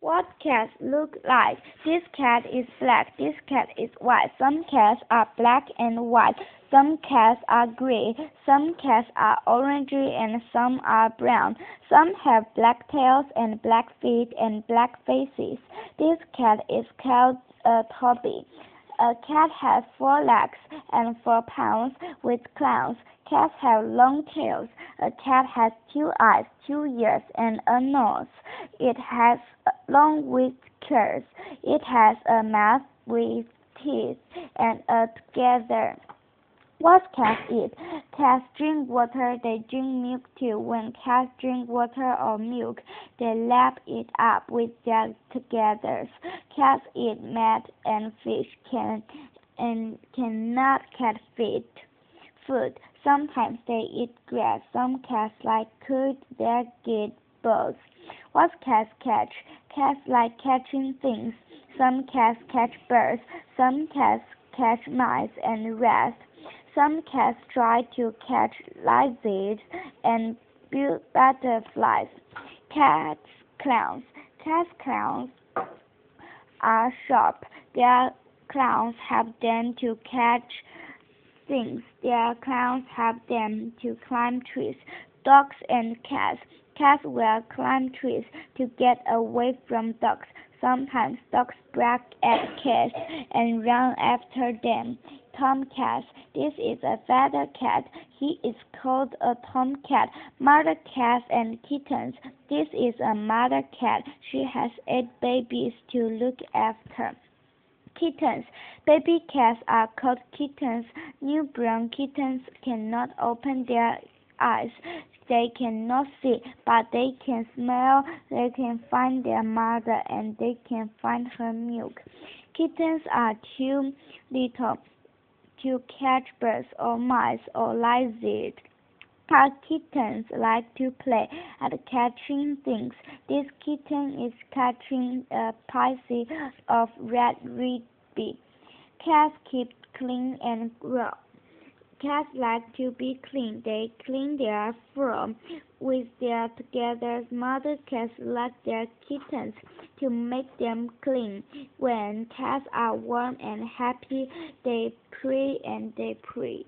What cats look like? This cat is black. This cat is white. Some cats are black and white. Some cats are gray. Some cats are orangey and some are brown. Some have black tails and black feet and black faces. This cat is called Toby. A cat has 4 legs and 4 paws with claws. Cats have long tails. A cat has 2 eyes, 2 ears, and a nose. It has long whiskers. It has a mouth with teeth and a together. What cats eat? Cats drink water. They drink milk too. When cats drink water or milk, they lap it up with their togethers. Cats eat meat and fish and cannot cat feed food. Sometimes they eat grass. Some cats like curd. They get both. What cats catch? Cats like catching things. Some cats catch birds. Some cats catch mice and rats. Some cats try to catch lizards and butterflies. Cats claws. Cats claws are sharp. Their claws help them to catch things. Their claws help them to climb trees. Dogs and cats. Cats will climb trees to get away from dogs. Sometimes dogs bark at cats and run after them. Tomcat. This is a feather cat. He is called a tomcat. Mother cats and kittens. This is a mother cat. She has 8 babies to look after. Kittens. Baby cats are called kittens. Newborn kittens cannot open their eyes. They cannot see, but they can smell. They can find their mother and they can find her milk. Kittens are too little to catch birds or mice or lizards. Our kittens like to play at catching things. This kitten is catching a piece of red rabbit. Cats keep clean and grow. Cats like to be clean. They clean their fur with their togethers. Mother cats like their kittens to make them clean. When cats are warm and happy, they purr and they purr.